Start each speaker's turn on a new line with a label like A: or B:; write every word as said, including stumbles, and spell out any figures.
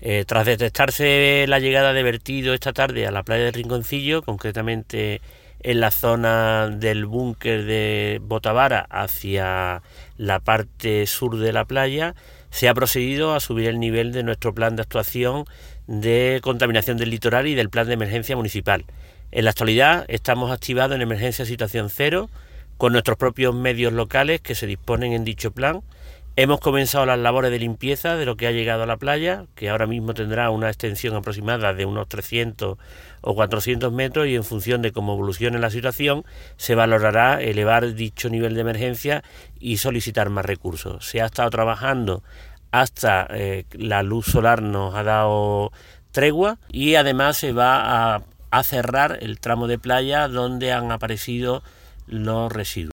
A: Eh, tras detectarse la llegada de vertido esta tarde a la playa del Rinconcillo, concretamente en la zona del búnker de Botavara hacia la parte sur de la playa, se ha procedido a subir el nivel de nuestro plan de actuación de contaminación del litoral y del plan de emergencia municipal. En la actualidad estamos activados en emergencia situación cero con nuestros propios medios locales que se disponen en dicho plan. Hemos comenzado las labores de limpieza de lo que ha llegado a la playa, que ahora mismo tendrá una extensión aproximada de unos trescientos o cuatrocientos metros, y en función de cómo evolucione la situación se valorará elevar dicho nivel de emergencia y solicitar más recursos. Se ha estado trabajando hasta eh, la luz solar nos ha dado tregua, y además se va a, a cerrar el tramo de playa donde han aparecido los residuos.